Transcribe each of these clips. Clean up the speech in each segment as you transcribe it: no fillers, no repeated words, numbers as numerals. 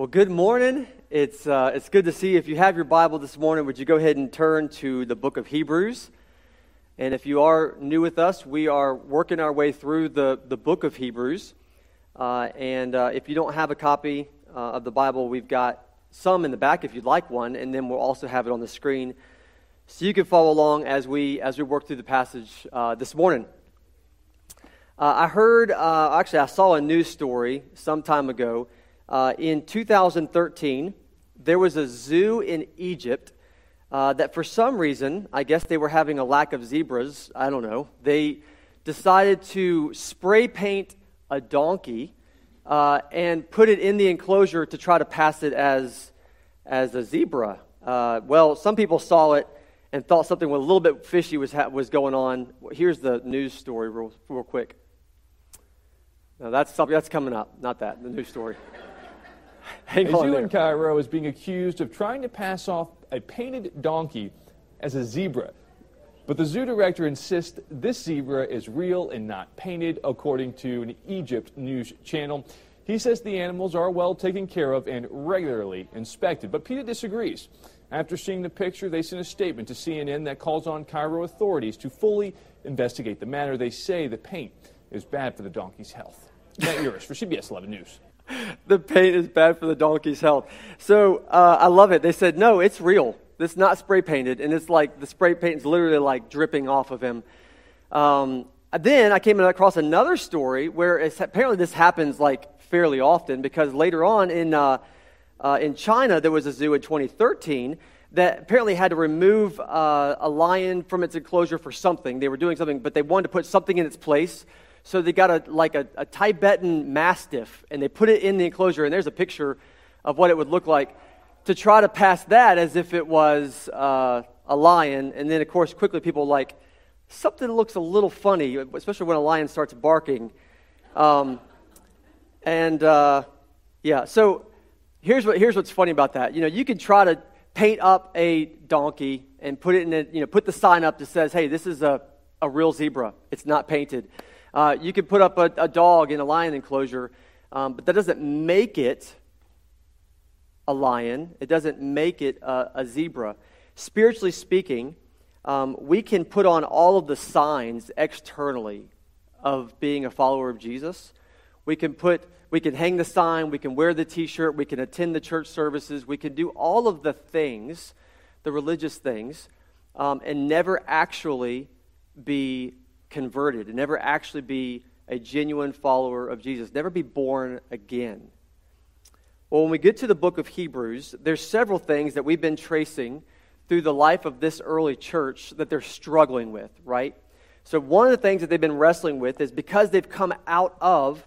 Well, good morning. It's good to see you. If you have your Bible this morning, would you go ahead and turn to the book of Hebrews? And if you are new with us, we are working our way through the book of Hebrews. If you don't have a copy of the Bible, we've got some in the back if you'd like one, and then we'll also have it on the screen so you can follow along as we work through the passage this morning. I saw a news story some time ago. In 2013, there was a zoo in Egypt that for some reason, I guess they were having a lack of zebras, I don't know, they decided to spray paint a donkey and put it in the enclosure to try to pass it as a zebra. Some people saw it and thought something a little bit fishy was going on. Here's the news story real quick. No, that's coming up, not that, the news story. A zoo in Cairo is being accused of trying to pass off a painted donkey as a zebra. But the zoo director insists this zebra is real and not painted, according to an Egypt news channel. He says the animals are well taken care of and regularly inspected. But PETA disagrees. After seeing the picture, they sent a statement to CNN that calls on Cairo authorities to fully investigate the matter. They say the paint is bad for the donkey's health. Matt Urish for CBS 11 News. The paint is bad for the donkey's health. So I love it. They said, no, it's real. It's not spray painted. And it's like the spray paint is literally like dripping off of him. Then I came across another story where apparently this happens like fairly often, because later on in China, there was a zoo in 2013 that apparently had to remove a lion from its enclosure for something. They were doing something, but they wanted to put something in its place. So they got a Tibetan Mastiff, and they put it in the enclosure, and there's a picture of what it would look like to try to pass that as if it was a lion. And then, of course, quickly people like, something looks a little funny, especially when a lion starts barking. So here's what's funny about that. You know, you can try to paint up a donkey and put it in put the sign up that says, hey, this is a real zebra. It's not painted. You could put up a dog in a lion enclosure, but that doesn't make it a lion. It doesn't make it a zebra. Spiritually speaking, we can put on all of the signs externally of being a follower of Jesus. We can hang the sign, we can wear the t-shirt, we can attend the church services, we can do all of the things, the religious things, and never actually be converted, and never actually be a genuine follower of Jesus, never be born again. Well, when we get to the book of Hebrews, there's several things that we've been tracing through the life of this early church that they're struggling with, right? So one of the things that they've been wrestling with is because they've come out of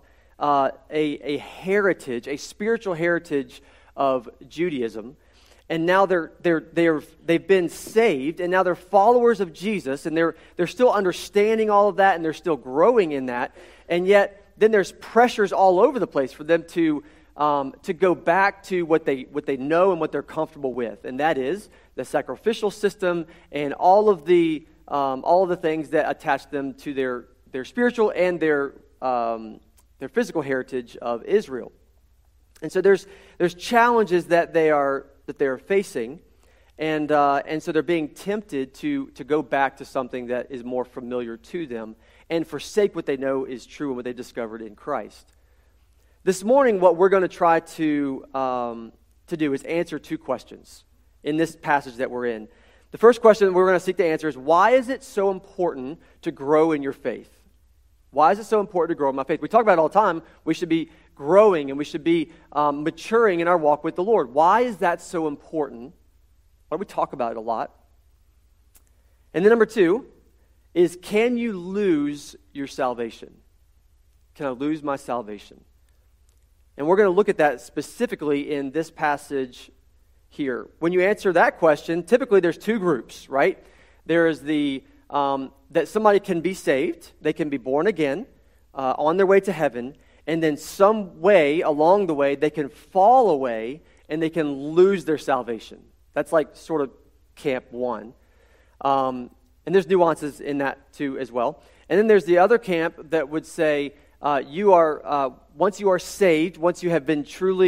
a heritage, a spiritual heritage of Judaism, and now they've been saved, and now they're followers of Jesus, and they're still understanding all of that, and they're still growing in that, and yet then there's pressures all over the place for them to go back to what they know and what they're comfortable with, and that is the sacrificial system and all of the things that attach them to their spiritual and their physical heritage of Israel. And so there's challenges that they're facing, and so they're being tempted to go back to something that is more familiar to them and forsake what they know is true and what they discovered in Christ. This morning, what we're going to try to do is answer two questions in this passage that we're in. The first question we're going to seek to answer is, why is it so important to grow in your faith? Why is it so important to grow in my faith? We talk about it all the time. We should be growing and we should be maturing in our walk with the Lord. Why is that so important? Why do we talk about it a lot? And then number two is, can you lose your salvation? Can I lose my salvation? And we're going to look at that specifically in this passage here. When you answer that question, typically there's two groups, right? There is that somebody can be saved, they can be born again, on their way to heaven, and then some way along the way they can fall away and they can lose their salvation. That's like sort of camp one. And there's nuances in that too as well. And then there's the other camp that would say once you are saved, once you have been truly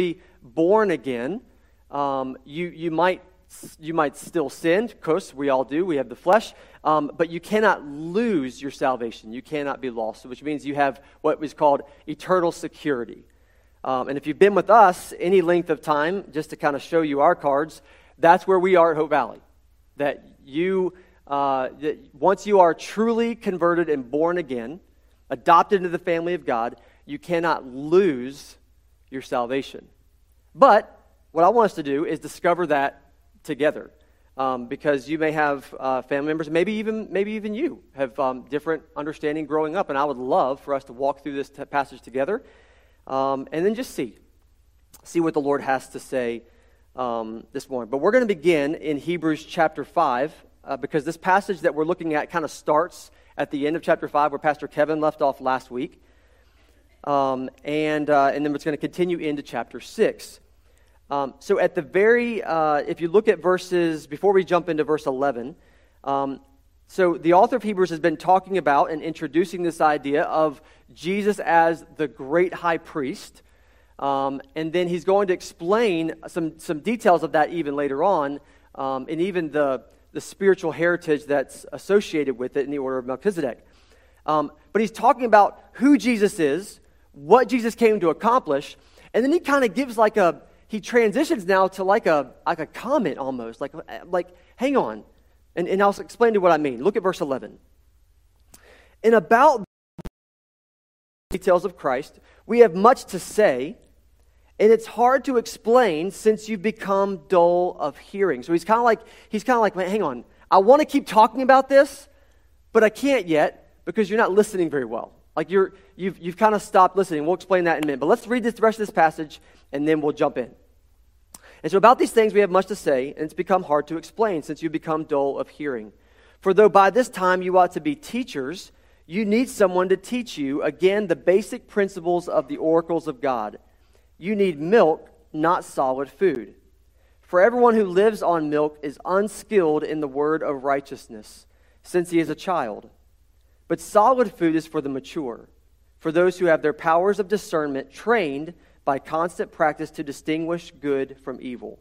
born again, you might still sin. Of course, we all do. We have the flesh. But you cannot lose your salvation. You cannot be lost, which means you have what is called eternal security. And if you've been with us any length of time, just to kind of show you our cards, that's where we are at Hope Valley. That once you are truly converted and born again, adopted into the family of God, you cannot lose your salvation. But what I want us to do is discover that together, because you may have family members, maybe even you have different understanding growing up, and I would love for us to walk through this passage together, and then just see what the Lord has to say this morning. But we're going to begin in Hebrews chapter 5, because this passage that we're looking at kind of starts at the end of chapter 5, where Pastor Kevin left off last week, and then it's going to continue into chapter 6. So at the very, if you look at verses, before we jump into verse 11, so the author of Hebrews has been talking about and introducing this idea of Jesus as the great high priest, and then he's going to explain some details of that even later on, and even the spiritual heritage that's associated with it in the order of Melchizedek. But he's talking about who Jesus is, what Jesus came to accomplish, and then he kind of gives he transitions now to like a comment almost, like hang on, and I'll explain to you what I mean. Look at verse 11. And about the details of Christ, we have much to say, and it's hard to explain since you've become dull of hearing. So he's kind of like, man, hang on, I want to keep talking about this, but I can't yet because you're not listening very well. Like you've kind of stopped listening. We'll explain that in a minute. But let's read the rest of this passage, and then we'll jump in. And so about these things we have much to say, and it's become hard to explain since you become dull of hearing. For though by this time you ought to be teachers, you need someone to teach you, again, the basic principles of the oracles of God. You need milk, not solid food. For everyone who lives on milk is unskilled in the word of righteousness, since he is a child. But solid food is for the mature, for those who have their powers of discernment trained by constant practice to distinguish good from evil.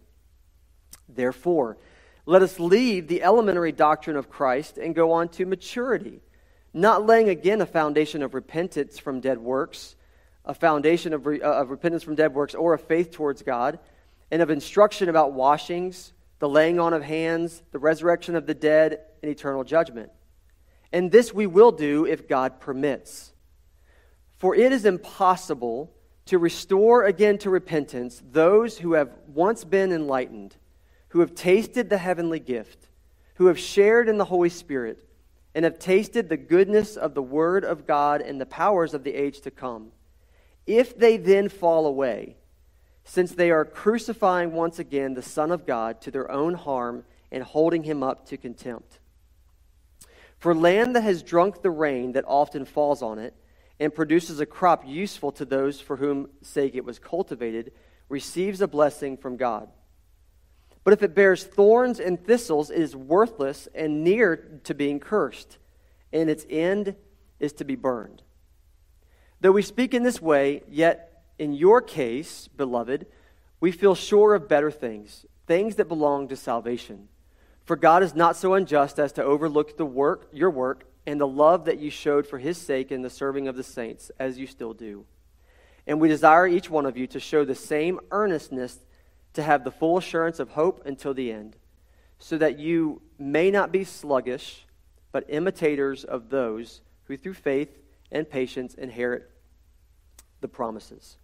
Therefore, let us leave the elementary doctrine of Christ and go on to maturity, not laying again a foundation of repentance from dead works, a foundation of repentance from dead works, or of faith towards God, and of instruction about washings, the laying on of hands, the resurrection of the dead, and eternal judgment. And this we will do if God permits. For it is impossible to restore again to repentance those who have once been enlightened, who have tasted the heavenly gift, who have shared in the Holy Spirit, and have tasted the goodness of the Word of God and the powers of the age to come. If they then fall away, since they are crucifying once again the Son of God to their own harm and holding him up to contempt. For land that has drunk the rain that often falls on it and produces a crop useful to those for whom sake it was cultivated receives a blessing from God. But if it bears thorns and thistles, it is worthless and near to being cursed, and its end is to be burned. Though we speak in this way, yet in your case, beloved, we feel sure of better things, things that belong to salvation. For God is not so unjust as to overlook your work, and the love that you showed for his sake in the serving of the saints, as you still do. And we desire each one of you to show the same earnestness, to have the full assurance of hope until the end, so that you may not be sluggish, but imitators of those who through faith and patience inherit the promises.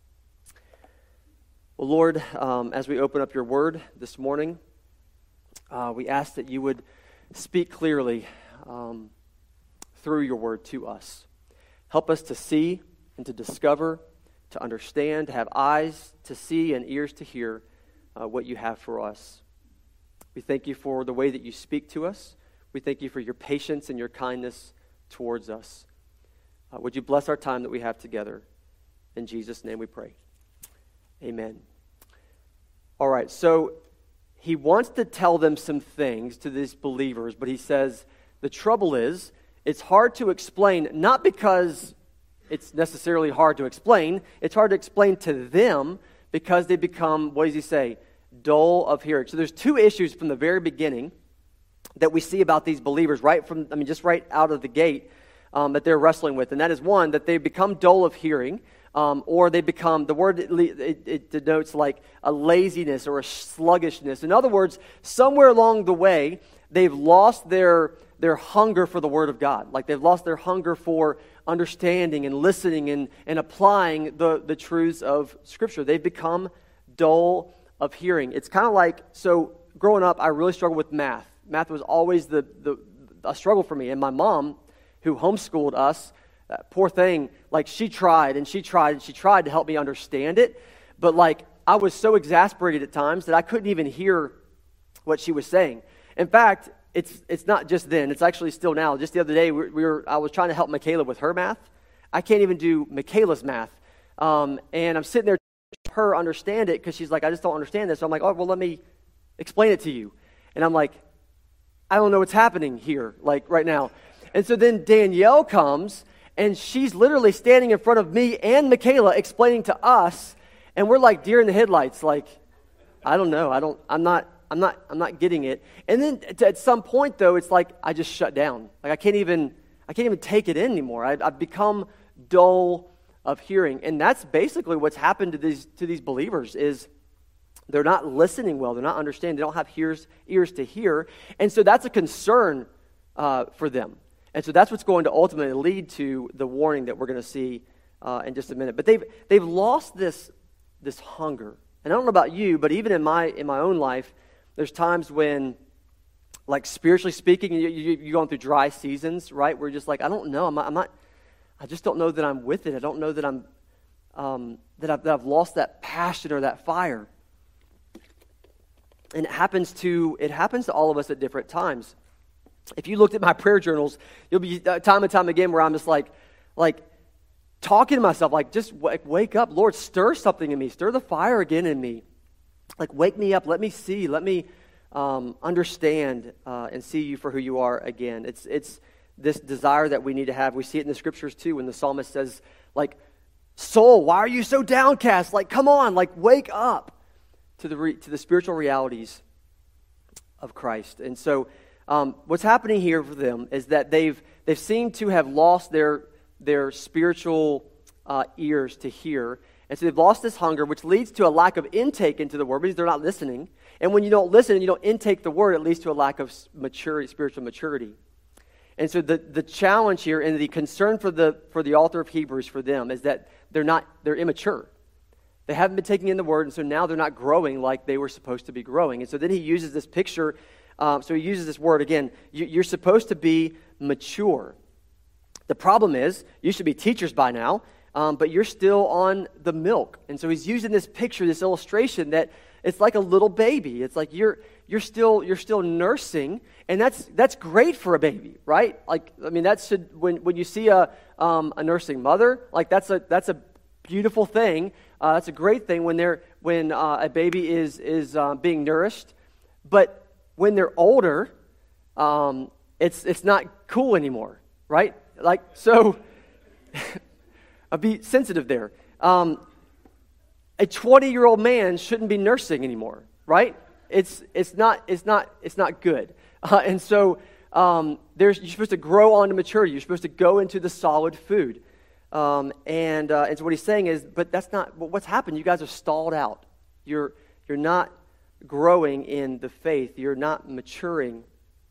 Well, Lord, as we open up your word this morning, we ask that you would speak clearly through your word to us. Help us to see and to discover, to understand, to have eyes to see and ears to hear what you have for us. We thank you for the way that you speak to us. We thank you for your patience and your kindness towards us. Would you bless our time that we have together? In Jesus' name we pray. Amen. All right, so he wants to tell them some things to these believers, but he says the trouble is it's hard to explain, not because it's necessarily hard to explain. It's hard to explain to them because they become, what does he say, dull of hearing. So there's two issues from the very beginning that we see about these believers just right out of the gate that they're wrestling with. And that is one, that they become dull of hearing, or they become, the word, it denotes like a laziness or a sluggishness. In other words, somewhere along the way, they've lost their hunger for the Word of God. Like they've lost their hunger for understanding and listening and applying the truths of Scripture. They've become dull of hearing. It's kind of like, so growing up, I really struggled with math. Math was always a struggle for me. And my mom, who homeschooled us, poor thing, like she tried to help me understand it. But like I was so exasperated at times that I couldn't even hear what she was saying. In fact, it's not just then. It's actually still now. Just the other day, I was trying to help Michaela with her math. I can't even do Michaela's math. And I'm sitting there trying to help her understand it because she's like, I just don't understand this. So I'm like, oh, well, let me explain it to you. And I'm like, I don't know what's happening here, like right now. And so then Danielle comes, and she's literally standing in front of me and Michaela explaining to us, and we're like deer in the headlights, like, I don't know, I'm not getting it. And then at some point, though, it's like I just shut down. Like I can't even take it in anymore. I've become dull of hearing, and that's basically what's happened to these believers. Is they're not listening well. They're not understanding. They don't have ears to hear, and so that's a concern for them. And so that's what's going to ultimately lead to the warning that we're going to see in just a minute. But they've lost this hunger. And I don't know about you, but even in my own life, there's times when, like spiritually speaking, you're going through dry seasons, right? Where you're just like, I don't know, I just don't know that I'm with it. I don't know that that I've lost that passion or that fire. And it happens to all of us at different times. If you looked at my prayer journals, you'll be time and time again where I'm just like talking to myself, like just wake up, Lord, stir something in me, stir the fire again in me. Like wake me up, let me see, let me understand and see you for who you are again. It's this desire that we need to have. We see it in the scriptures too when the psalmist says, like, soul, why are you so downcast? Like, come on, like wake up to the spiritual realities of Christ. And so what's happening here for them is that they've seemed to have lost their spiritual ears to hear, and so they've lost this hunger, which leads to a lack of intake into the word because they're not listening. And when you don't listen and you don't intake the word, it leads to a lack of maturity, spiritual maturity. And so the challenge here and the concern for the author of Hebrews for them is that they're immature. They haven't been taking in the word, and so now they're not growing like they were supposed to be growing. And so then he uses this picture. So he uses this word again. You're supposed to be mature. The problem is, you should be teachers by now, but you're still on the milk. And so he's using this picture, this illustration that it's like a little baby. It's like you're still nursing, and that's great for a baby, right? Like, I mean, when you see a nursing mother, like that's a beautiful thing. That's a great thing when a baby is being nourished, but when they're older, it's not cool anymore, right? Like, so I'll be sensitive there. A 20-year-old man shouldn't be nursing anymore, right? It's not good. And so you're supposed to grow on to maturity. You're supposed to go into the solid food. And so what he's saying is, but that's not what's happened. You guys are stalled out. You're not growing in the faith. You're not maturing.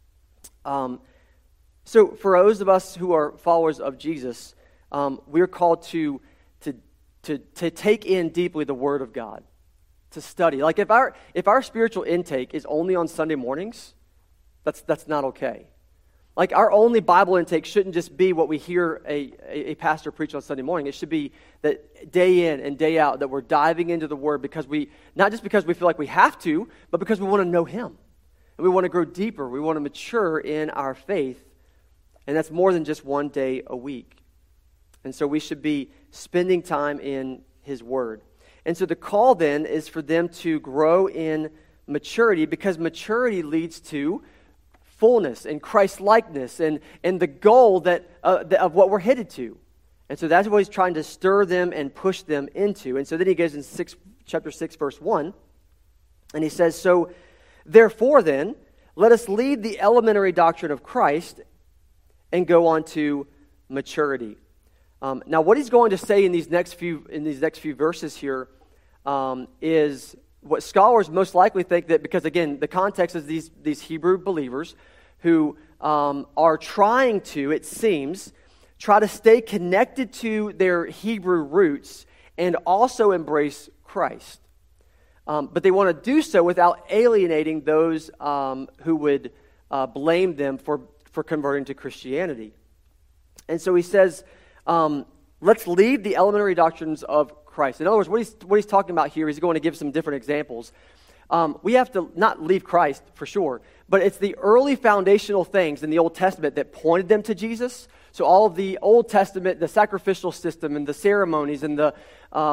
So for those of us who are followers of Jesus, we're called to take in deeply the Word of God, to study. Like if our spiritual intake is only on Sunday mornings, that's not okay. Like our only Bible intake shouldn't just be what we hear a pastor preach on Sunday morning. It should be that day in and day out that we're diving into the Word not just because we feel like we have to, but because we want to know Him. And we want to grow deeper. We want to mature in our faith. And that's more than just one day a week. And so we should be spending time in His Word. And so the call then is for them to grow in maturity, because maturity leads to fullness and Christ-likeness and the goal of what we're headed to. And so that's what he's trying to stir them and push them into. And so then he goes in chapter 6, verse 1. And he says, "So, therefore then, let us leave the elementary doctrine of Christ and go on to maturity." Now, what he's going to say in these next few verses here is what scholars most likely think that, because again, the context is these Hebrew believers who are trying to, it seems, try to stay connected to their Hebrew roots and also embrace Christ. But they want to do so without alienating those who would blame them for converting to Christianity. And so he says, let's leave the elementary doctrines of Christ. In other words, what he's talking about here, he's going to give some different examples. We have to not leave Christ for sure, but it's the early foundational things in the Old Testament that pointed them to Jesus. So all of the Old Testament, the sacrificial system and the ceremonies and the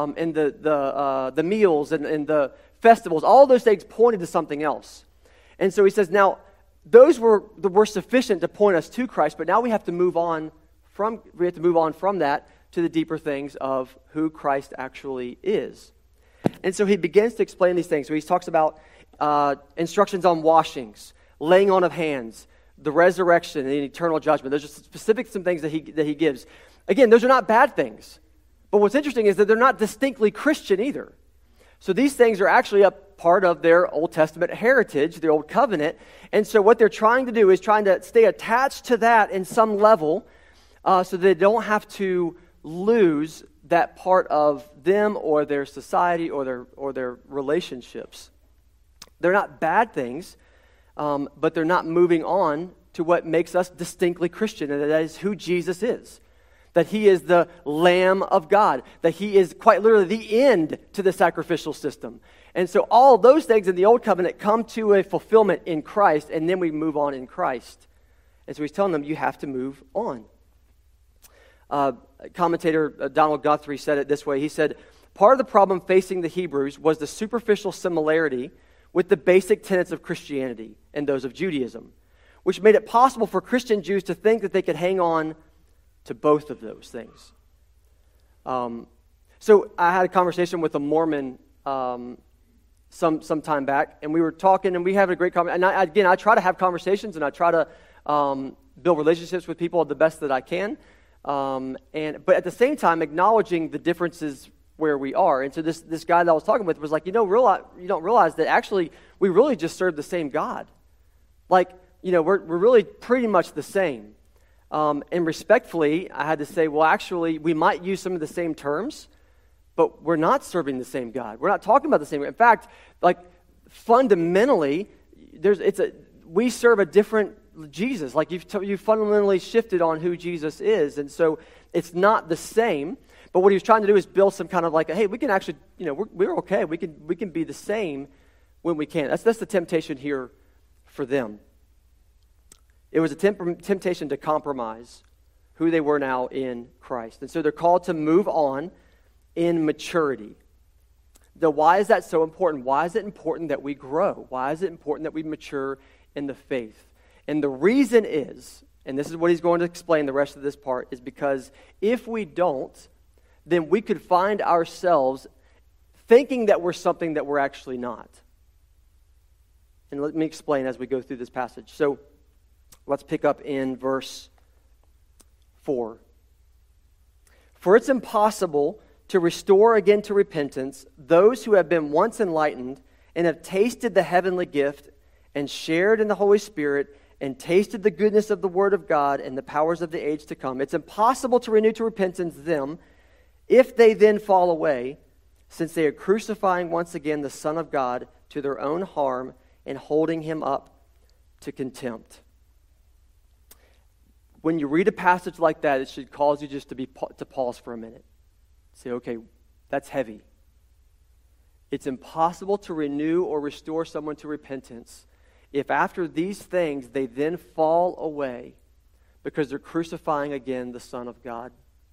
meals and the festivals, all those things pointed to something else. And so he says, now those were sufficient to point us to Christ, but now we have to move on from that to the deeper things of who Christ actually is. And so he begins to explain these things. So he talks about instructions on washings, laying on of hands, the resurrection and eternal judgment. Those are some things that he gives. Again, those are not bad things. But what's interesting is that they're not distinctly Christian either. So these things are actually a part of their Old Testament heritage, the Old Covenant. And so what they're trying to do is trying to stay attached to that in some level so they don't have to lose that part of them or their society or their relationships. They're not bad things, but they're not moving on to what makes us distinctly Christian, and that is who Jesus is. That he is the Lamb of God, that he is quite literally the end to the sacrificial system. And so all those things in the Old Covenant come to a fulfillment in Christ, and then we move on in Christ. And so he's telling them, you have to move on. Commentator Donald Guthrie said it this way. He said, part of the problem facing the Hebrews was the superficial similarity with the basic tenets of Christianity and those of Judaism, which made it possible for Christian Jews to think that they could hang on to both of those things. So I had a conversation with a Mormon some time back, and we were talking, and we had a great conversation. And I try to have conversations, and I try to build relationships with people the best that I can. But at the same time, acknowledging the differences where we are. And so this guy that I was talking with was like, you don't realize that actually we really just serve the same God. Like, we're really pretty much the same. And respectfully, I had to say, well, actually, we might use some of the same terms, but we're not serving the same God. We're not talking about the same. In fact, like fundamentally, we serve a different Jesus. Like you've fundamentally shifted on who Jesus is, and so it's not the same. But what he was trying to do is build some kind of like, hey, we can actually, we're okay. We can be the same when we can. That's the temptation here for them. It was a temptation to compromise who they were now in Christ. And so they're called to move on in maturity. Now, why is that so important? Why is it important that we grow? Why is it important that we mature in the faith? And the reason is, and this is what he's going to explain the rest of this part, is because if we don't, then we could find ourselves thinking that we're something that we're actually not. And let me explain as we go through this passage. So, let's pick up in verse 4. For it's impossible to restore again to repentance those who have been once enlightened and have tasted the heavenly gift and shared in the Holy Spirit and tasted the goodness of the Word of God and the powers of the age to come. It's impossible to renew to repentance them if they then fall away, since they are crucifying once again the Son of God to their own harm and holding him up to contempt. When you read a passage like that, it should cause you just to pause for a minute. Say, okay, that's heavy. It's impossible to renew or restore someone to repentance if after these things they then fall away because they're crucifying again the Son of God.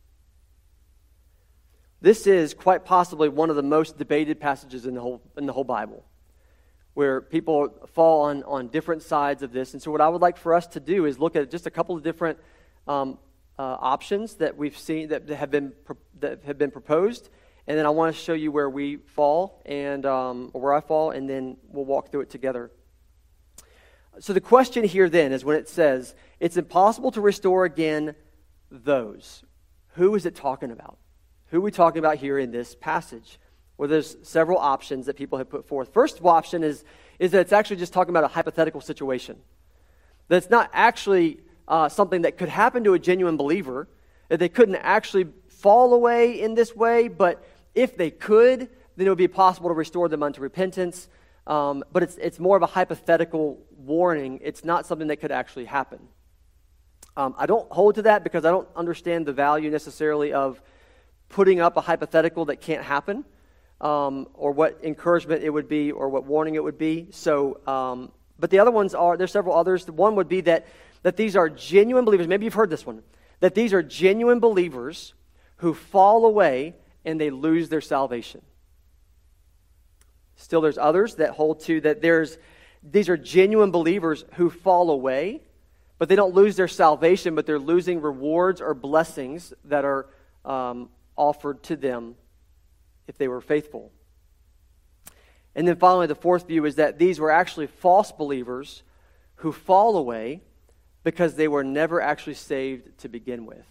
This is quite possibly one of the most debated passages in the whole Bible, where people fall on different sides of this. And so what I would like for us to do is look at just a couple of different options that we've seen that have been proposed, and then I want to show you where we fall and or where I fall, and then we'll walk through it together. So the question here then is when it says, it's impossible to restore again those. Who is it talking about? Who are we talking about here in this passage? Well, there's several options that people have put forth. First option is that it's actually just talking about a hypothetical situation. That it's not actually something that could happen to a genuine believer, that they couldn't actually fall away in this way, but if they could, then it would be possible to restore them unto repentance. But it's more of a hypothetical warning. It's not something that could actually happen. I don't hold to that because I don't understand the value necessarily of putting up a hypothetical that can't happen, or what encouragement it would be, or what warning it would be. So, but the other ones there's several others. One would be that these are genuine believers. Maybe you've heard this one. That these are genuine believers who fall away and they lose their salvation. Still, there's others that hold to that these are genuine believers who fall away, but they don't lose their salvation, but they're losing rewards or blessings that are offered to them if they were faithful. And then finally, the fourth view is that these were actually false believers who fall away because they were never actually saved to begin with.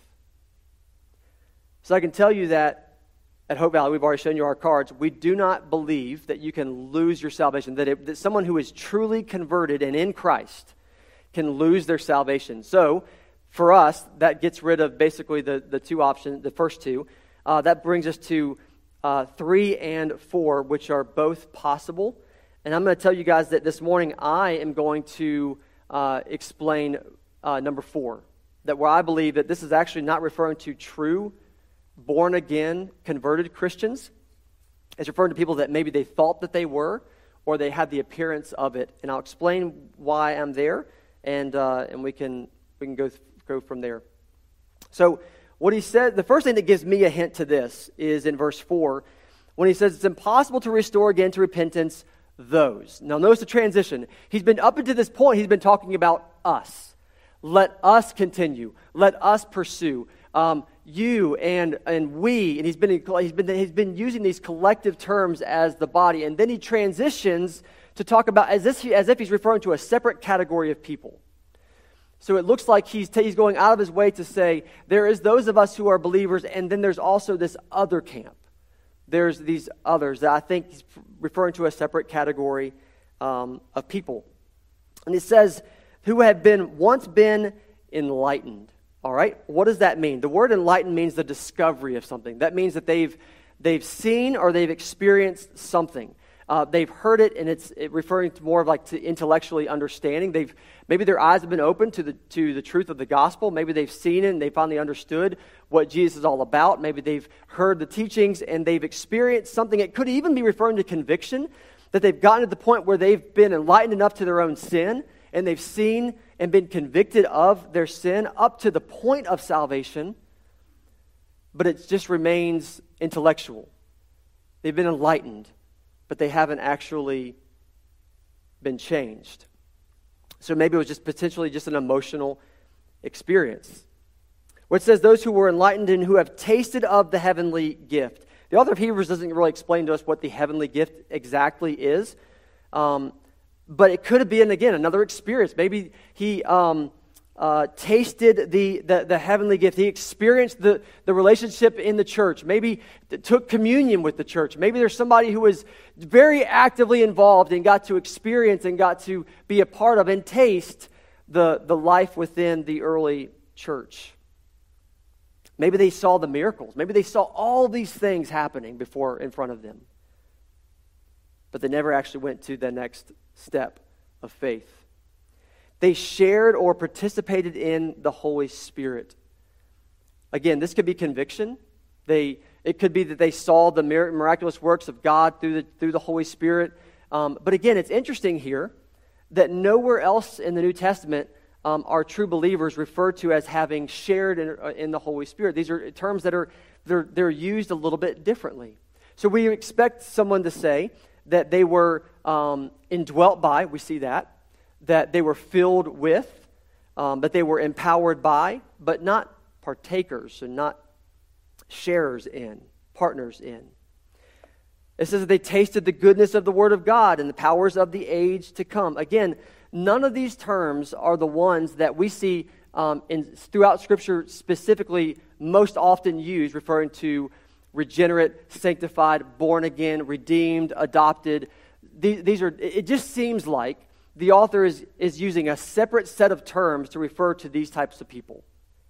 So I can tell you that at Hope Valley, we've already shown you our cards, we do not believe that you can lose your salvation, that someone who is truly converted and in Christ can lose their salvation. So for us, that gets rid of basically the two options, the first two. That brings us to 3 and 4, which are both possible. And I'm going to tell you guys that this morning I am going to explain number 4, that where I believe that this is actually not referring to true born-again, converted Christians. It's referring to people that maybe they thought that they were, or they had the appearance of it. And I'll explain why I'm there, and we can go from there. So what he said, the first thing that gives me a hint to this is in verse 4, when he says it's impossible to restore again to repentance those. Now notice the transition. He's been up until this point, he's been talking about us. Let us continue. Let us pursue. You and we, and he's been using these collective terms as the body, and then he transitions to talk about as if he's referring to a separate category of people. So it looks like he's going out of his way to say there is those of us who are believers, and then there's also this other camp. There's these others that I think he's referring to a separate category of people, and it says who have once been enlightened. All right, what does that mean? The word enlightened means the discovery of something. That means that they've seen or they've experienced something. They've heard it, and it's referring to more of like to intellectually understanding. Maybe their eyes have been opened to the truth of the gospel. Maybe they've seen it and they finally understood what Jesus is all about. Maybe they've heard the teachings and they've experienced something. It could even be referring to conviction, that they've gotten to the point where they've been enlightened enough to their own sin, and they've seen and been convicted of their sin up to the point of salvation, but it just remains intellectual. They've been enlightened, but they haven't actually been changed. So maybe it was just potentially just an emotional experience. Where it says those who were enlightened and who have tasted of the heavenly gift. The author of Hebrews doesn't really explain to us what the heavenly gift exactly is. But it could have been, again, another experience. Maybe he tasted the heavenly gift. He experienced the relationship in the church. Maybe took communion with the church. Maybe there's somebody who was very actively involved and got to experience and got to be a part of and taste the life within the early church. Maybe they saw the miracles. Maybe they saw all these things happening in front of them. But they never actually went to the next step of faith. They shared or participated in the Holy Spirit. Again, this could be conviction. It could be that they saw the miraculous works of God through the Holy Spirit. But again, it's interesting here that nowhere else in the New Testament are true believers referred to as having shared in the Holy Spirit. These are terms that they're used a little bit differently. So we expect someone to say that they were indwelt by, we see that they were filled with, that they were empowered by, but not partakers and not sharers in, partners in. It says that they tasted the goodness of the Word of God and the powers of the age to come. Again, none of these terms are the ones that we see throughout Scripture specifically most often used, referring to regenerate, sanctified, born again, redeemed, adopted. These are. It just seems like the author is using a separate set of terms to refer to these types of people,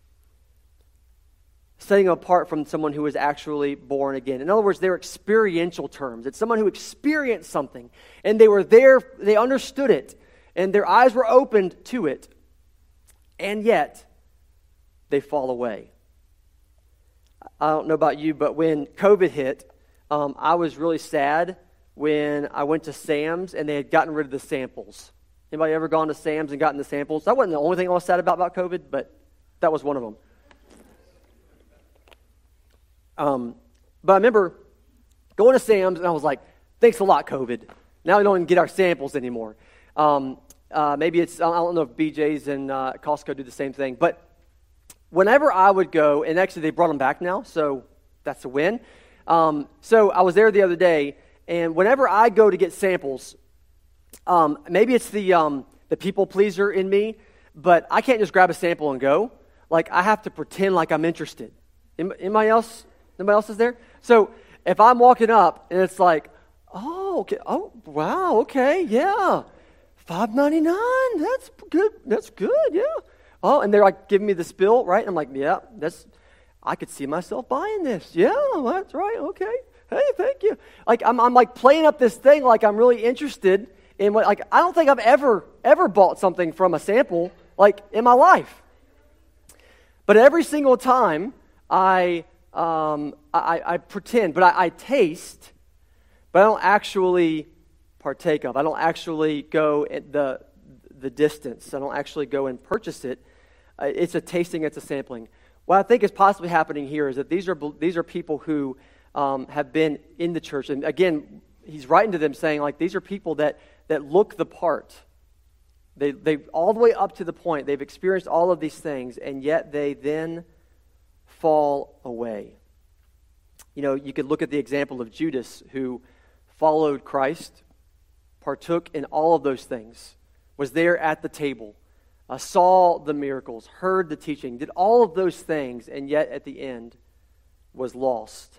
setting apart from someone who is actually born again. In other words, they're experiential terms. It's someone who experienced something, and they were there, they understood it, and their eyes were opened to it, and yet they fall away. I don't know about you, but when COVID hit, I was really sad when I went to Sam's and they had gotten rid of the samples. Anybody ever gone to Sam's and gotten the samples? That wasn't the only thing I was sad about COVID, but that was one of them. But I remember going to Sam's and I was like, thanks a lot, COVID. Now we don't even get our samples anymore. Maybe it's, I don't know if BJ's and Costco do the same thing, but whenever I would go, and actually they brought them back now, so that's a win. So I was there the other day, and whenever I go to get samples, maybe it's the people pleaser in me, but I can't just grab a sample and go. Like, I have to pretend like I'm interested. Anybody else is there? So if I'm walking up and it's like, oh, okay, oh, wow, okay, yeah, $5.99, that's good, yeah. Oh, and they're like giving me the spill, right? I'm like, yeah, I could see myself buying this. Yeah, that's right, okay. Hey, thank you. Like, I'm like playing up this thing like I'm really interested in what, like, I don't think I've ever bought something from a sample, like, in my life. But every single time I pretend, but I taste, but I don't actually partake of. I don't actually go at the distance. I don't actually go and purchase it. It's a tasting, it's a sampling. What I think is possibly happening here is that these are people who have been in the church. And again, he's writing to them saying, like, these are people that look the part. They all the way up to the point, they've experienced all of these things, and yet they then fall away. You know, you could look at the example of Judas, who followed Christ, partook in all of those things, was there at the table, saw the miracles, heard the teaching, did all of those things, and yet at the end was lost.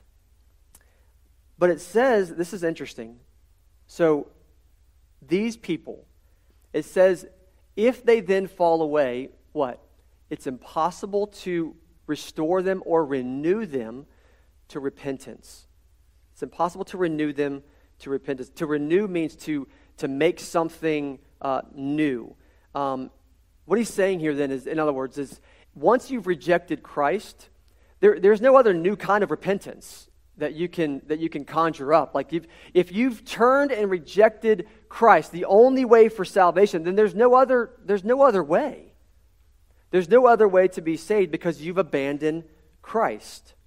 But it says, this is interesting, so these people, it says, if they then fall away, what? It's impossible to restore them or renew them to repentance. It's impossible to renew them to repentance. To renew means to make something new. What he's saying here then is, in other words, is once you've rejected Christ, there's no other new kind of repentance that you can conjure up. Like, if you've turned and rejected Christ, the only way for salvation, then there's no other way. There's no other way to be saved because you've abandoned Christ.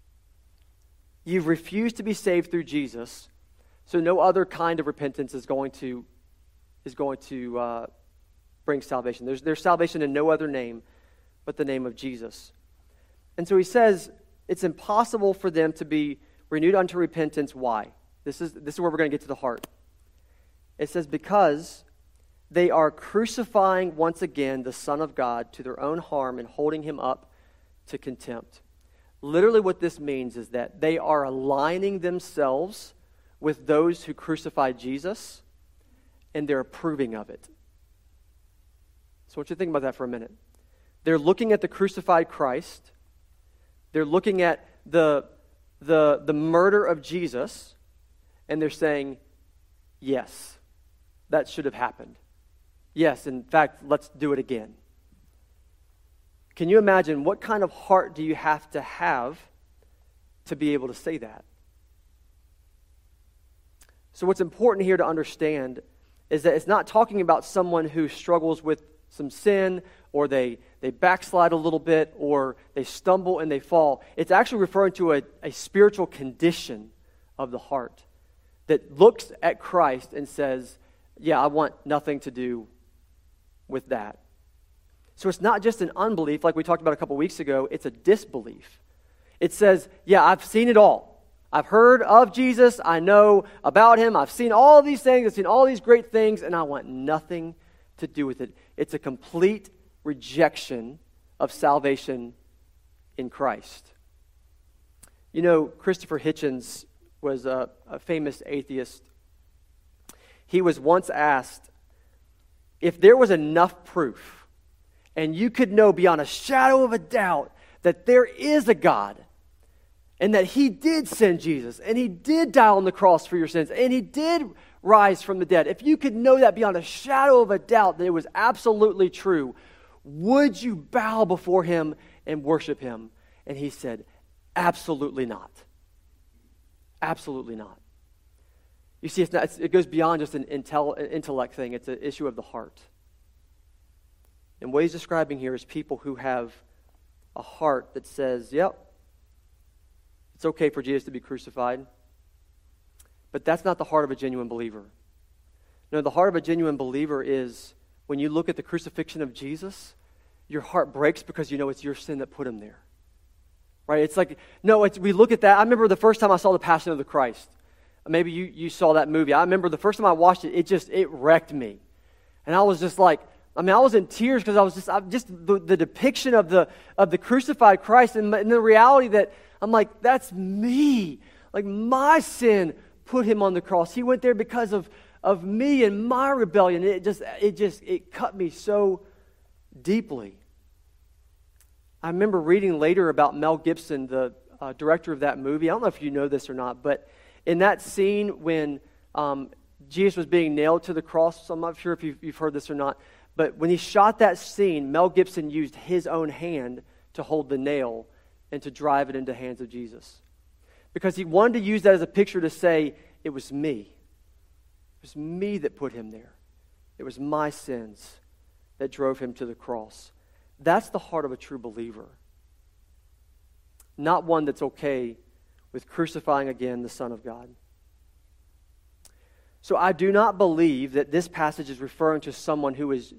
You've refused to be saved through Jesus, so no other kind of repentance is going to bring salvation. There's salvation in no other name but the name of Jesus. And so he says it's impossible for them to be renewed unto repentance. Why? This is where we're going to get to the heart. It says, because they are crucifying once again the Son of God to their own harm and holding him up to contempt. Literally what this means is that they are aligning themselves with those who crucified Jesus, and they're approving of it. So I want you to think about that for a minute. They're looking at the crucified Christ. They're looking at the murder of Jesus, and they're saying, yes, that should have happened. Yes, in fact, let's do it again. Can you imagine what kind of heart do you have to be able to say that? So what's important here to understand is that it's not talking about someone who struggles with some sin, or they backslide a little bit, or they stumble and they fall. It's actually referring to a spiritual condition of the heart that looks at Christ and says, yeah, I want nothing to do with that. So it's not just an unbelief like we talked about a couple weeks ago, it's a disbelief. It says, yeah, I've seen it all. I've heard of Jesus. I know about him. I've seen all these things. I've seen all these great things, and I want nothing to do with it. It's a complete rejection of salvation in Christ. You know, Christopher Hitchens was a famous atheist. He was once asked, if there was enough proof, and you could know beyond a shadow of a doubt that there is a God, and that he did send Jesus, and he did die on the cross for your sins, and he did rise from the dead, if you could know that beyond a shadow of a doubt that it was absolutely true, would you bow before him and worship him? And he said, absolutely not. Absolutely not. You see, it goes beyond just an intellect thing. It's an issue of the heart. And what he's describing here is people who have a heart that says, yep, it's okay for Jesus to be crucified. But that's not the heart of a genuine believer. No, the heart of a genuine believer is when you look at the crucifixion of Jesus, your heart breaks because you know it's your sin that put him there. Right? It's like, no, we look at that. I remember the first time I saw The Passion of the Christ. Maybe you saw that movie. I remember the first time I watched it, it wrecked me. And I was just like, I was in tears because I was just the depiction of the crucified Christ and the reality that I'm like, that's me. Like my sin put him on the cross. He went there because of me and my rebellion. It cut me so deeply. I remember reading later about Mel Gibson, the director of that movie. I don't know if you know this or not, but in that scene when Jesus was being nailed to the cross, so I'm not sure if you've heard this or not, but when he shot that scene, Mel Gibson used his own hand to hold the nail and to drive it into the hands of Jesus. Because he wanted to use that as a picture to say, it was me. It was me that put him there. It was my sins that drove him to the cross. That's the heart of a true believer. Not one that's okay with crucifying again the Son of God. So I do not believe that this passage is referring to someone who is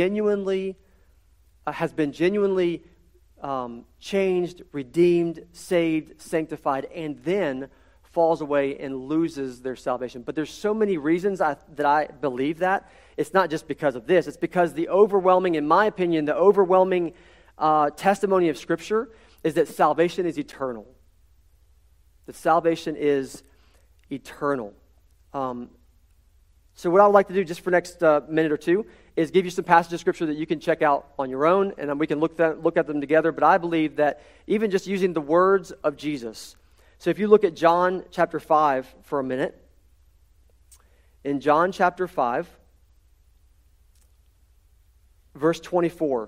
has been genuinely changed, redeemed, saved, sanctified, and then falls away and loses their salvation. But there's so many reasons that I believe that. It's not just because of this. It's because in my opinion, the overwhelming testimony of Scripture is that salvation is eternal. That salvation is eternal. So what I would like to do just for the next minute or two is give you some passages of Scripture that you can check out on your own, and then we can look at them together. But I believe that even just using the words of Jesus. So if you look at John chapter 5 for a minute. In John chapter 5, verse 24,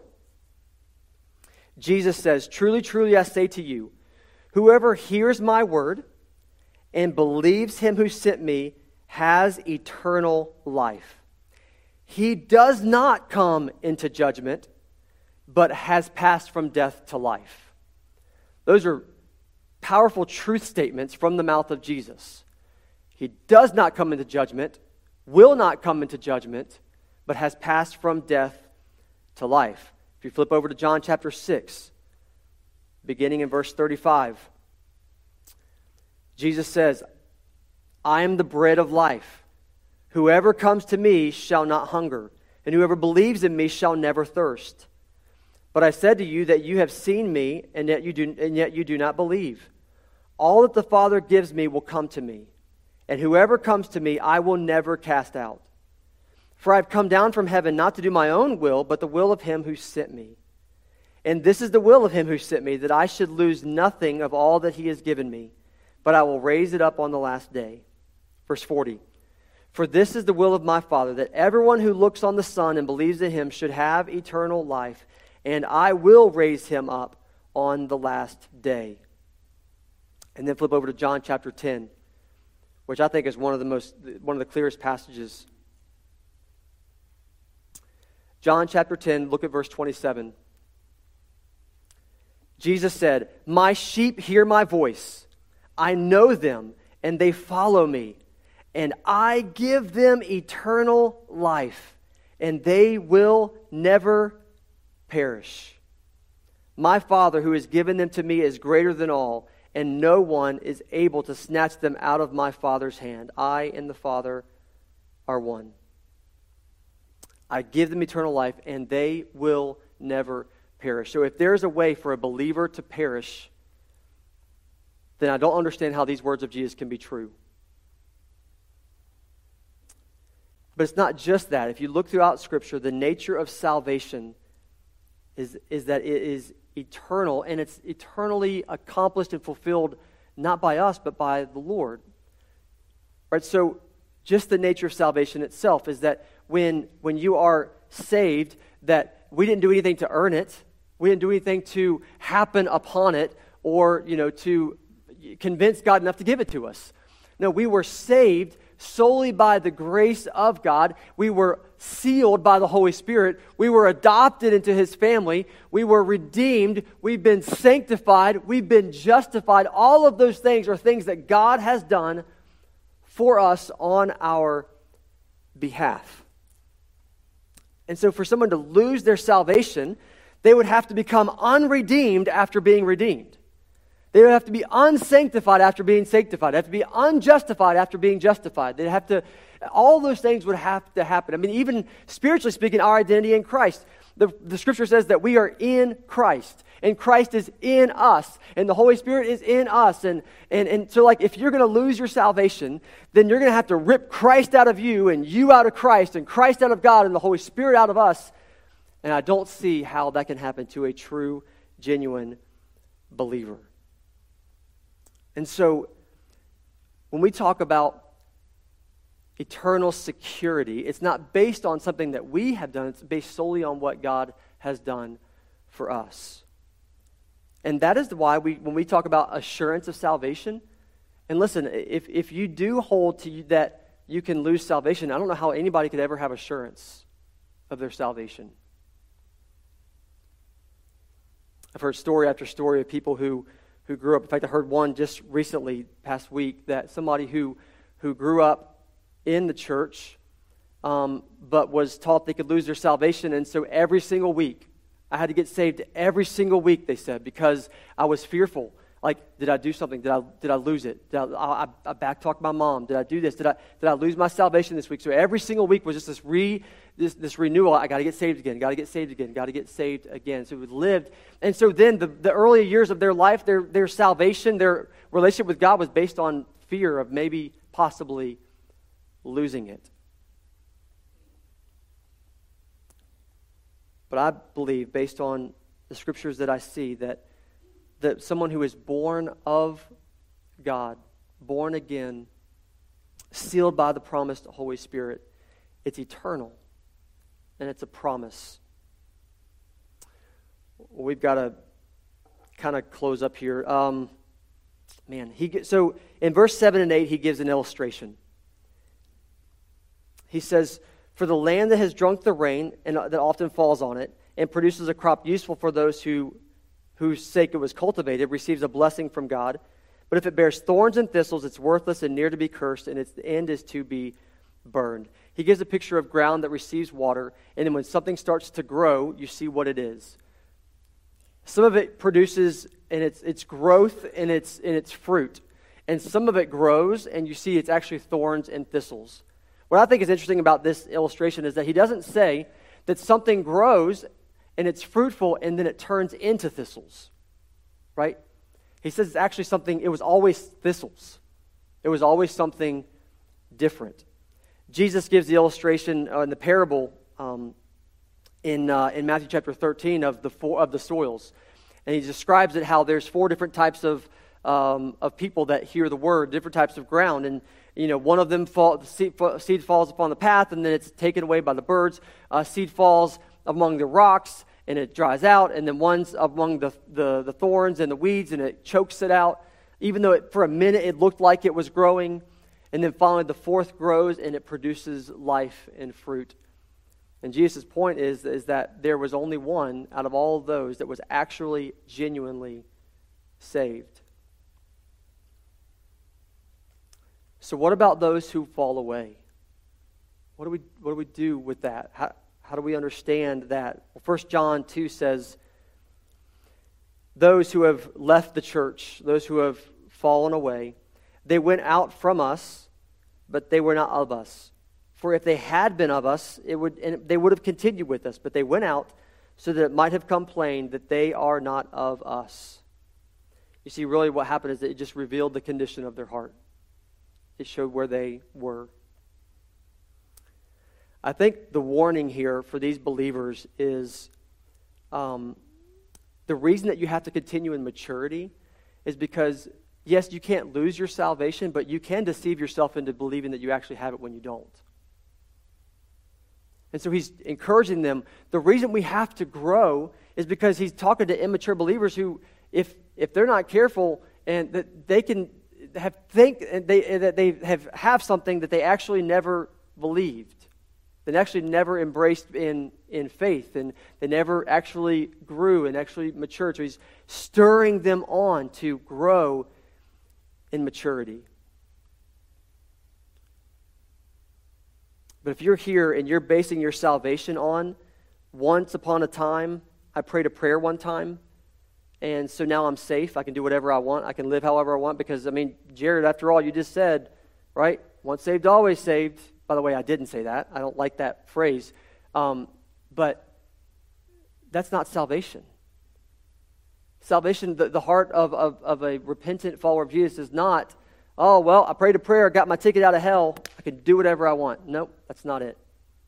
Jesus says, "Truly, truly, I say to you, whoever hears my word and believes him who sent me has eternal life. He does not come into judgment, but has passed from death to life." Those are powerful truth statements from the mouth of Jesus. He does not come into judgment, will not come into judgment, but has passed from death to life. If you flip over to John chapter 6, beginning in verse 35, Jesus says, "I am the bread of life. Whoever comes to me shall not hunger, and whoever believes in me shall never thirst. But I said to you that you have seen me, and yet you do not believe. All that the Father gives me will come to me, and whoever comes to me I will never cast out. For I have come down from heaven not to do my own will, but the will of him who sent me. And this is the will of him who sent me, that I should lose nothing of all that he has given me, but I will raise it up on the last day." Verse 40, "For this is the will of my Father, that everyone who looks on the Son and believes in him should have eternal life, and I will raise him up on the last day." And then flip over to John chapter 10, which I think is one of the clearest passages. John chapter 10, look at verse 27. Jesus said, "My sheep hear my voice. I know them, and they follow me. And I give them eternal life, and they will never perish. My Father who has given them to me is greater than all, and no one is able to snatch them out of my Father's hand. I and the Father are one. I give them eternal life, and they will never perish. So if there's a way for a believer to perish, then I don't understand how these words of Jesus can be true. But it's not just that. If you look throughout Scripture, the nature of salvation is that it is eternal, and it's eternally accomplished and fulfilled not by us, but by the Lord. Right? So just the nature of salvation itself is that when you are saved, that we didn't do anything to earn it. We didn't do anything to happen upon it or, to convince God enough to give it to us. No, we were saved solely by the grace of God. We were sealed by the Holy Spirit. We were adopted into His family. We were redeemed. We've been sanctified. We've been justified. All of those things are things that God has done for us on our behalf. And so for someone to lose their salvation, they would have to become unredeemed after being redeemed. They would have to be unsanctified after being sanctified. They have to be unjustified after being justified. They'd have to, all those things would have to happen. I mean, even spiritually speaking, our identity in Christ. The Scripture says that we are in Christ, and Christ is in us, and the Holy Spirit is in us. And so, like, if you're going to lose your salvation, then you're going to have to rip Christ out of you, and you out of Christ, and Christ out of God, and the Holy Spirit out of us. And I don't see how that can happen to a true, genuine believer. And so, when we talk about eternal security, it's not based on something that we have done. It's based solely on what God has done for us. And that is why when we talk about assurance of salvation, and listen, if you do hold to that you can lose salvation, I don't know how anybody could ever have assurance of their salvation. I've heard story after story of people who grew up. In fact, I heard one just recently, past week, that somebody who grew up in the church, but was taught they could lose their salvation, and so every single week, I had to get saved every single week, they said, because I was fearful. Like, did I do something? Did I lose it? Did I backtalked my mom? Did I do this? Did I lose my salvation this week? So every single week was just this renewal. I got to get saved again. Got to get saved again. Got to get saved again. So we lived, and so then the early years of their life, their salvation, their relationship with God was based on fear of maybe, possibly losing it. But I believe, based on the scriptures that I see, that someone who is born of God, born again, sealed by the promised Holy Spirit, it's eternal, and it's a promise. We've got to kind of close up here. So in verse 7 and 8, he gives an illustration. He says, "For the land that has drunk the rain and that often falls on it and produces a crop useful for those whose sake it was cultivated, receives a blessing from God. But if it bears thorns and thistles, it's worthless and near to be cursed, and its end is to be burned." He gives a picture of ground that receives water, and then when something starts to grow, you see what it is. Some of it produces in its growth and its fruit, and some of it grows, and you see it's actually thorns and thistles. What I think is interesting about this illustration is that he doesn't say that something grows and it's fruitful and then it turns into thistles, right? He says it's actually something, it was always thistles. It was always something different. Jesus gives the illustration in the parable in Matthew chapter 13 of the soils. And he describes it how there's 4 different types of people that hear the word, different types of ground. And one of them seed falls upon the path, and then it's taken away by the birds. Seed falls among the rocks, and it dries out. And then one's among the thorns and the weeds, and it chokes it out. Even though for a minute it looked like it was growing. And then finally the fourth grows, and it produces life and fruit. And Jesus' point is that there was only one out of all of those that was actually genuinely saved. So what about those who fall away? What do we do with that? How do we understand that? Well, 1 John 2 says, those who have left the church, those who have fallen away. They went out from us, but they were not of us. For if they had been of us, they would have continued with us. But they went out so that it might have come plain that they are not of us. You see, really what happened is that it just revealed the condition of their heart. It showed where they were. I think the warning here for these believers is the reason that you have to continue in maturity is because, yes, you can't lose your salvation, but you can deceive yourself into believing that you actually have it when you don't. And so he's encouraging them. The reason we have to grow is because he's talking to immature believers who, if they're not careful, and that they can that they have something that they actually never believed, that actually never embraced in faith, and they never actually grew and actually matured. So he's stirring them on to grow in maturity. But if you're here and you're basing your salvation on once upon a time, I prayed a prayer one time, and so now I'm safe. I can do whatever I want. I can live however I want because, Jared, after all, you just said, right? Once saved, always saved. By the way, I didn't say that. I don't like that phrase. But that's not salvation. Salvation, the heart of a repentant follower of Jesus is not, oh, well, I prayed a prayer, got my ticket out of hell, I can do whatever I want. Nope, that's not it.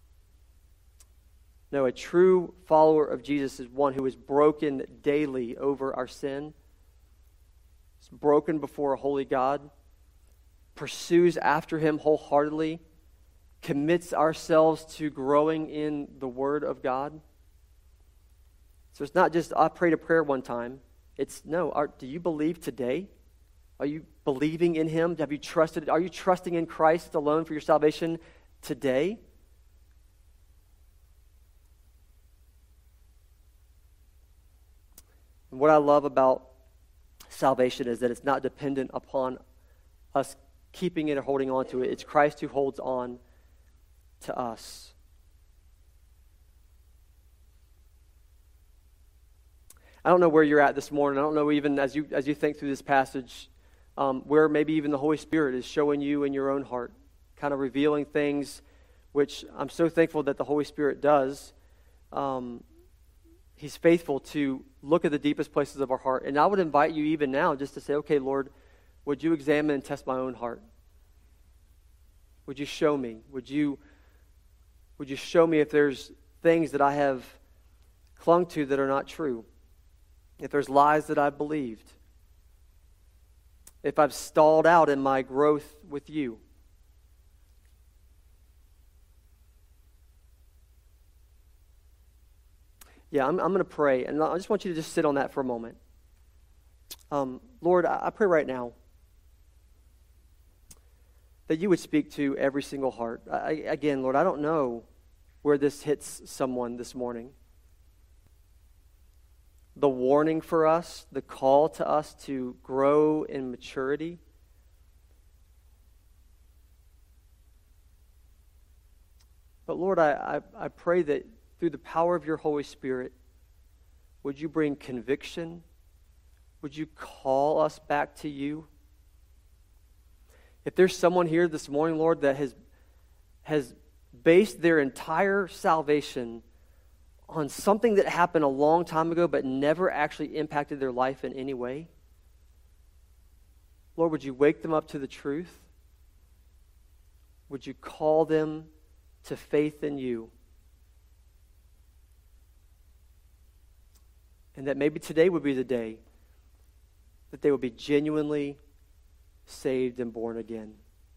No, a true follower of Jesus is one who is broken daily over our sin. It's broken before a holy God, pursues after him wholeheartedly, commits ourselves to growing in the Word of God. So it's not just, I prayed a prayer one time. It's, no, do you believe today? Are you believing in him? Have you trusted? Are you trusting in Christ alone for your salvation today? And what I love about salvation is that it's not dependent upon us keeping it or holding on to it. It's Christ who holds on to us. I don't know where you're at this morning. I don't know even as you think through this passage where maybe even the Holy Spirit is showing you in your own heart, kind of revealing things which I'm so thankful that the Holy Spirit does. He's faithful to look at the deepest places of our heart. And I would invite you even now just to say, okay, Lord, would you examine and test my own heart? Would you show me? Would you show me if there's things that I have clung to that are not true? If there's lies that I've believed? If I've stalled out in my growth with you? Yeah, I'm going to pray, and I just want you to just sit on that for a moment. Lord, I pray right now that you would speak to every single heart. Again, Lord, I don't know where this hits someone this morning. The warning for us, the call to us to grow in maturity. But Lord, I pray that through the power of your Holy Spirit, would you bring conviction? Would you call us back to you? If there's someone here this morning, Lord, that has based their entire salvation on something that happened a long time ago but never actually impacted their life in any way, Lord, would you wake them up to the truth? Would you call them to faith in you? And that maybe today would be the day that they would be genuinely saved and born again.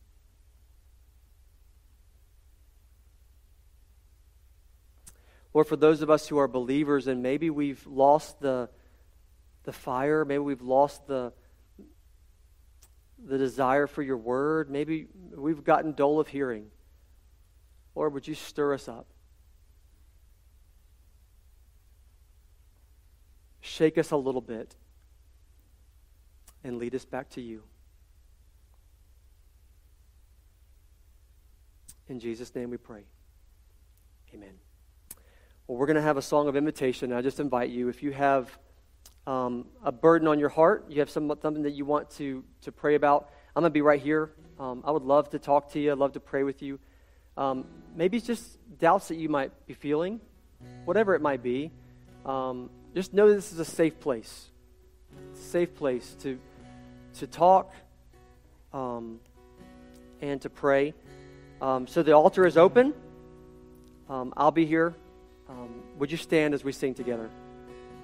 Lord, for those of us who are believers and maybe we've lost the fire, maybe we've lost the desire for your word, maybe we've gotten dull of hearing. Lord, would you stir us up? Shake us a little bit and lead us back to you. In Jesus' name we pray. Amen. Well, we're going to have a song of invitation. I just invite you, if you have a burden on your heart, you have something that you want to pray about, I'm going to be right here. I would love to talk to you. I'd love to pray with you. Maybe it's just doubts that you might be feeling, whatever it might be. Just know this is a safe place. It's a safe place to talk and to pray. So the altar is open. I'll be here. Would you stand as we sing together?